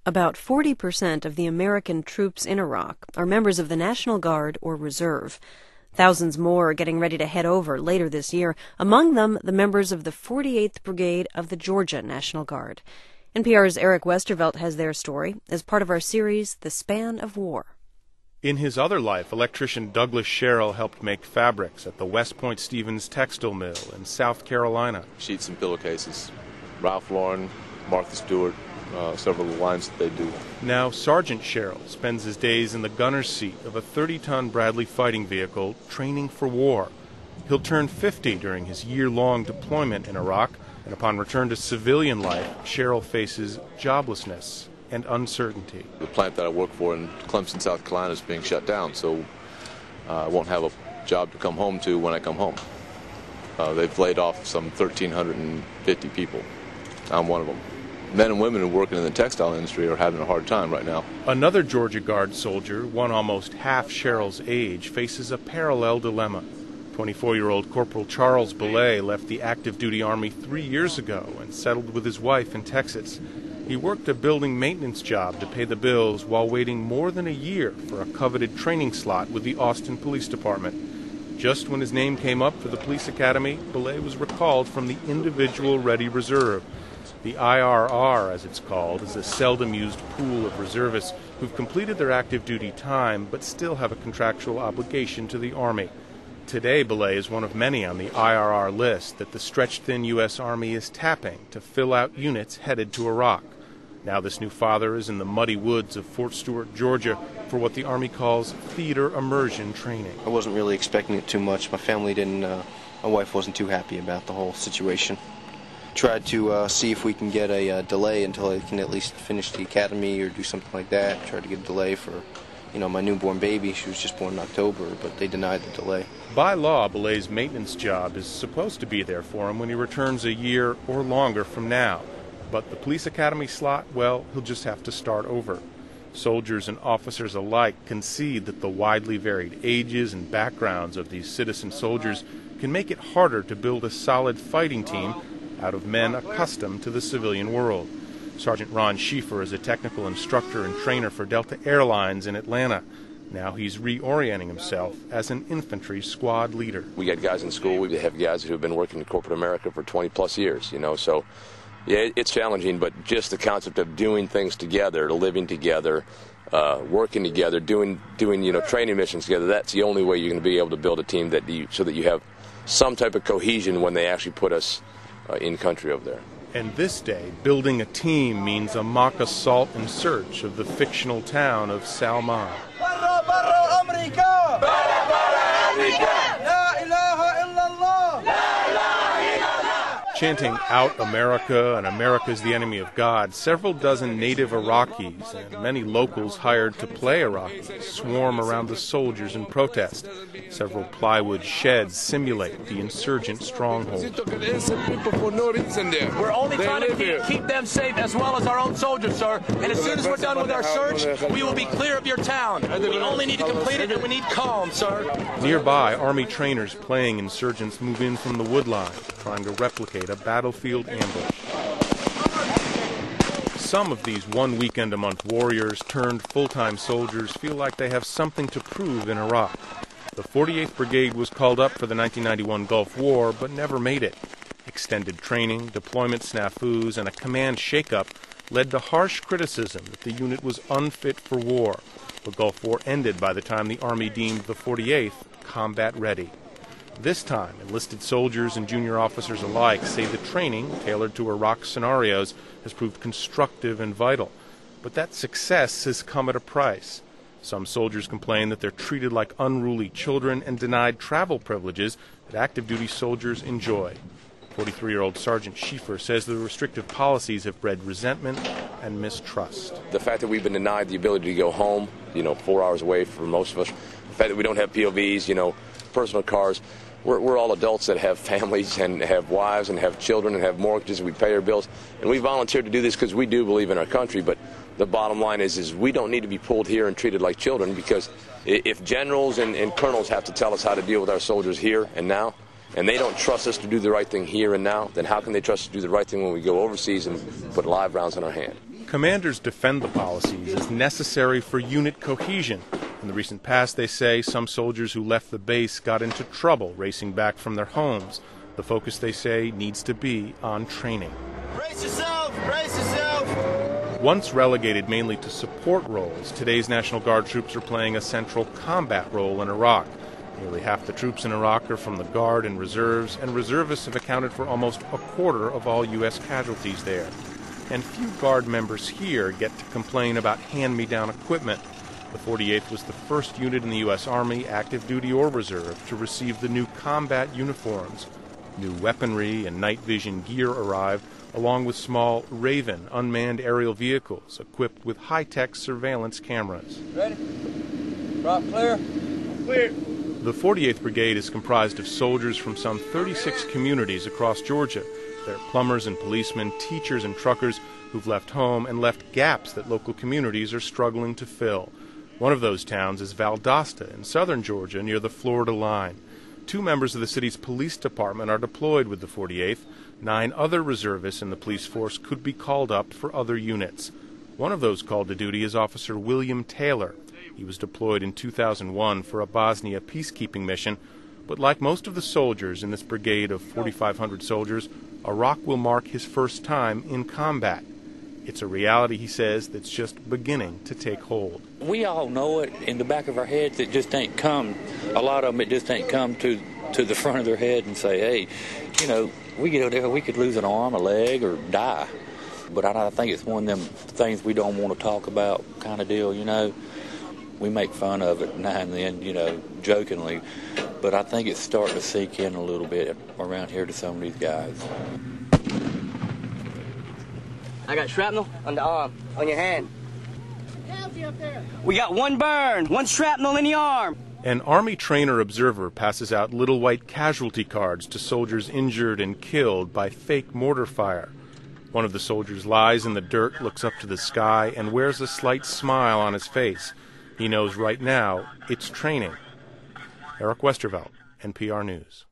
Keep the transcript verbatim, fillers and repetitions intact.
About forty percent of the American troops in Iraq are members of the National Guard or Reserve. Thousands more are getting ready to head over later this year, among them the members of the forty-eighth Brigade of the Georgia National Guard. N P R's Eric Westervelt has their story as part of our series, The Span of War. In his other life, electrician Douglas Sherrill helped make fabrics at the West Point Stevens Textile Mill in South Carolina. Sheets and pillowcases. Ralph Lauren, Martha Stewart, uh, several of the lines that they do. Now Sergeant Sherrill spends his days in the gunner's seat of a thirty-ton Bradley fighting vehicle training for war. He'll turn fifty during his year-long deployment in Iraq, and upon return to civilian life, Sherrill faces joblessness and uncertainty. The plant that I work for in Clemson, South Carolina is being shut down, so uh, I won't have a job to come home to when I come home. Uh, they've laid off some one thousand three hundred fifty people. I'm one of them. Men and women who are working in the textile industry are having a hard time right now. Another Georgia Guard soldier, one almost half Sherrill's age, faces a parallel dilemma. twenty-four-year-old Corporal Charles Belay left the active duty Army three years ago and settled with his wife in Texas. He worked a building maintenance job to pay the bills while waiting more than a year for a coveted training slot with the Austin Police Department. Just when his name came up for the police academy, Belay was recalled from the Individual Ready Reserve. The I R R, as it's called, is a seldom-used pool of reservists who've completed their active duty time but still have a contractual obligation to the Army. Today, Belay is one of many on the I R R list that the stretched-thin U S Army is tapping to fill out units headed to Iraq. Now this new father is in the muddy woods of Fort Stewart, Georgia, for what the Army calls theater immersion training. I wasn't really expecting it too much. My family didn't, uh, my wife wasn't too happy about the whole situation. Tried to uh, see if we can get a uh, delay until I can at least finish the academy or do something like that. Tried to get a delay for, you know, my newborn baby. She was just born in October, but they denied the delay. By law, Belay's maintenance job is supposed to be there for him when he returns a year or longer from now. But the police academy slot, well, he'll just have to start over. Soldiers and officers alike concede that the widely varied ages and backgrounds of these citizen soldiers can make it harder to build a solid fighting team out of men accustomed to the civilian world. Sergeant Ron Schieffer is a technical instructor and trainer for Delta Airlines in Atlanta. Now he's reorienting himself as an infantry squad leader. We got guys in school, we have guys who have been working in corporate America for twenty plus years, you know, so yeah, it's challenging, but just the concept of doing things together, living together, uh, working together, doing, doing, you know, training missions together, that's the only way you're going to be able to build a team that you, so that you have some type of cohesion when they actually put us uh, in country over there. And this day, building a team means a mock assault and search of the fictional town of Salman. برا برا أمريكا برا برا أمريكا لا إله إلا الله لا إله إلا الله. Chanting "Out America" and "America's the enemy of God," several dozen native Iraqis and many locals hired to play Iraqis swarm around the soldiers in protest. Several plywood sheds simulate the insurgent stronghold. We're only trying to keep, keep them safe as well as our own soldiers, sir. And as soon as we're done with our search, we will be clear of your town. We only need to complete it, and we need calm, sir. Nearby, Army trainers playing insurgents move in from the woodline, trying to replicate a battlefield ambush. Some of these one weekend a month warriors turned full-time soldiers feel like they have something to prove in Iraq. The forty-eighth Brigade was called up for the nineteen ninety-one Gulf War, but never made it. Extended training, deployment snafus, and a command shakeup led to harsh criticism that the unit was unfit for war. The Gulf War ended by the time the Army deemed the forty-eighth combat ready. This time, enlisted soldiers and junior officers alike say the training, tailored to Iraq scenarios, has proved constructive and vital. But that success has come at a price. Some soldiers complain that they're treated like unruly children and denied travel privileges that active-duty soldiers enjoy. forty-three-year-old Sergeant Schieffer says the restrictive policies have bred resentment and mistrust. The fact that we've been denied the ability to go home, you know, four hours away for most of us, the fact that we don't have P O Vs, you know, personal cars, we're, we're all adults that have families and have wives and have children and have mortgages, and we pay our bills, and we volunteered to do this because we do believe in our country, but the bottom line is, is we don't need to be pulled here and treated like children, because if generals and, and colonels have to tell us how to deal with our soldiers here and now, and they don't trust us to do the right thing here and now, then how can they trust us to do the right thing when we go overseas and put live rounds in our hand? Commanders defend the policies as necessary for unit cohesion. In the recent past, they say, some soldiers who left the base got into trouble racing back from their homes. The focus, they say, needs to be on training. Brace yourself! Brace yourself! Once relegated mainly to support roles, today's National Guard troops are playing a central combat role in Iraq. Nearly half the troops in Iraq are from the Guard and reserves, and reservists have accounted for almost a quarter of all U S casualties there. And few Guard members here get to complain about hand-me-down equipment. The forty-eighth was the first unit in the U S Army, active duty or reserve, to receive the new combat uniforms. New weaponry and night vision gear arrived, along with small Raven unmanned aerial vehicles equipped with high-tech surveillance cameras. Ready? Drop clear? Clear. The forty-eighth Brigade is comprised of soldiers from some thirty-six communities across Georgia. They're plumbers and policemen, teachers and truckers who've left home and left gaps that local communities are struggling to fill. One of those towns is Valdosta in southern Georgia near the Florida line. Two members of the city's police department are deployed with the forty-eighth. Nine other reservists in the police force could be called up for other units. One of those called to duty is Officer William Taylor. He was deployed in two thousand one for a Bosnia peacekeeping mission. But like most of the soldiers in this brigade of forty-five hundred soldiers, Iraq will mark his first time in combat. It's a reality, he says, that's just beginning to take hold. We all know it in the back of our heads. It just ain't come. A lot of them, it just ain't come to to the front of their head and say, hey, you know, we get out there, we could lose an arm, a leg, or die. But I, I think it's one of them things we don't want to talk about kind of deal, you know. We make fun of it now and then, you know, jokingly. But I think it's starting to sink in a little bit around here to some of these guys. I got shrapnel on the arm, on your hand. We got one burn, one shrapnel in the arm. An Army trainer observer passes out little white casualty cards to soldiers injured and killed by fake mortar fire. One of the soldiers lies in the dirt, looks up to the sky, and wears a slight smile on his face. He knows right now it's training. Eric Westervelt, N P R News.